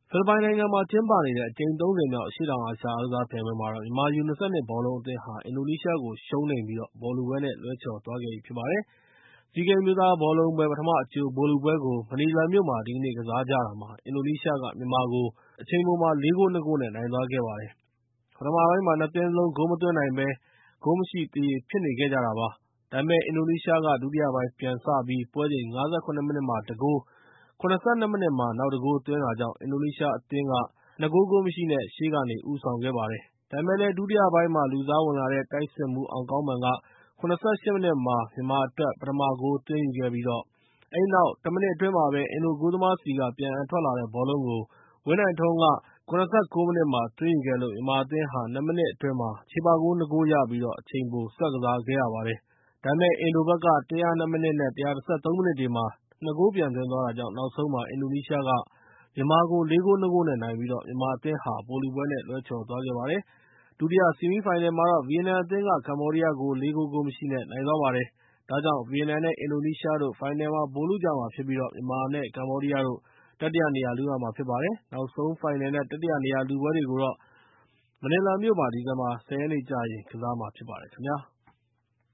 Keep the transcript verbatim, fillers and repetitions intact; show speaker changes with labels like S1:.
S1: ဖိလစ်ပိုင်နိုင်ငံမှာကျင်းပနေတဲ့ အကြိမ် ၃၀ မြောက် အရှေ့တောင်အာရှအားကစားပြိုင်ပွဲမှာတော့ မြန်မာ ယူ ၂၂ ဘောလုံးအသင်းဟာ အင်ဒိုနီးရှားကို ရှုံးနိမ့်ပြီး ဘောလုံးပွဲနဲ့ လွဲချော်သွားခဲ့ပြီဖြစ်ပါတယ်။ ဆီးဂိမ်းအမျိုးသားဘောလုံးပွဲ ပထမအကြိုဗိုလ်လုပွဲကို မနီလာမြို့မှာ ဒီကနေ့ ကစားကြတာမှာ အင်ဒိုနီးရှားက မြန်မာကို အချိန်ပိုမှာ လေးဂိုး ၂ ဂိုး နဲ့ နိုင်သွားခဲ့ပါတယ်။ ပထမပိုင်းမှာ နှစ်သင်းစလုံး ဂိုးမသွင်းနိုင်ဘဲ ဂိုးမရှိသရေဖြစ်နေခဲ့ကြတာပါ။ ဒါပေမဲ့ အင်ဒိုနီးရှားက ဒုတိယပိုင်းပြန်စပြီး ပွဲချိန် ၅၇ မိနစ်မှာ ၁ ဂိုး၊ ၇၂ မိနစ်မှာ နောက်တဂိုးသွင်းတာကြောင့် အင်ဒိုနီးရှားအသင်းက ၂ ဂိုး ဂိုးမရှိ နဲ့ ရှေ့ကနေ ဦးဆောင်ခဲ့ပါတယ်။ ဒါပေမဲ့လည်း ဒုတိယပိုင်းမှာ လူစားဝင်လာတဲ့ တိုက်စစ်မှူး အောင်ကောင်းမွန်က ၇၈ မိနစ်မှာ မြန်မာအတွက် ပထမဂိုးသွင်းယူခဲ့ပြီး အဲဒီနောက် ၁ မိနစ်အတွင်းမှာပဲ အင်ဒိုဂိုးသမားဆီက ပြန်အန်ထွက်လာတဲ့ဘောလုံးကို ဝင်းနိုင်ထွန်းက ၇၉ မိနစ်မှာ သွင်းယူခဲ့လို့ မြန်မာအသင်းဟာ ၂ မိနစ်အတွင်းမှာ ချေပဂိုး ၂ ဂိုးရပြီး အချိန်ပိုဆွဲကစားခဲ့ရပါတယ်။ ဒါပေမဲ့ အင်ဒိုဘက်က ၁၀၂ မိနစ် နဲ့ ၁၁၃ မိနစ်တွေမှာ ၂ ဂိုးပြန်သွင်းသွားတာကြောင့် နောက်ဆုံးမှာ အင်ဒိုနီးရှားက မြန်မာကို လေးဂိုး ၂ ဂိုး နဲ့ နိုင်ပြီး မြန်မာအသင်းဟာ ဗိုလ်လုပွဲနဲ့ လွဲချော်သွားခဲ့ပါတယ်။ ဒုတိယဆီမီးဖိုင်နယ်မှာတော့ ဗီယက်နမ်အသင်းက ကမ္ဘောဒီးယားကို လေးဂိုး ဂိုးမရှိ နဲ့ နိုင်သွားပါတယ်။ ဒါကြောင့် ဗီယက်နမ် နဲ့ အင်ဒိုနီးရှားတို့ ဖိုင်နယ်မှာ ဗိုလ်လုကြမှာဖြစ်ပြီး မြန်မာ နဲ့ ကမ္ဘောဒီးယားတို့ တတိယနေရာ လုရမှာဖြစ်ပါတယ်။ နောက်ဆုံးဖိုင်နယ် နဲ့ တတိယနေရာလုပွဲတွေကိုတော့ မနီလာမြို့မှာ ဒီဇင်ဘာ ၁၀ ရက်နေ့ကျရင် ကစားမှာဖြစ်ပါတယ်ခင်ဗျာ။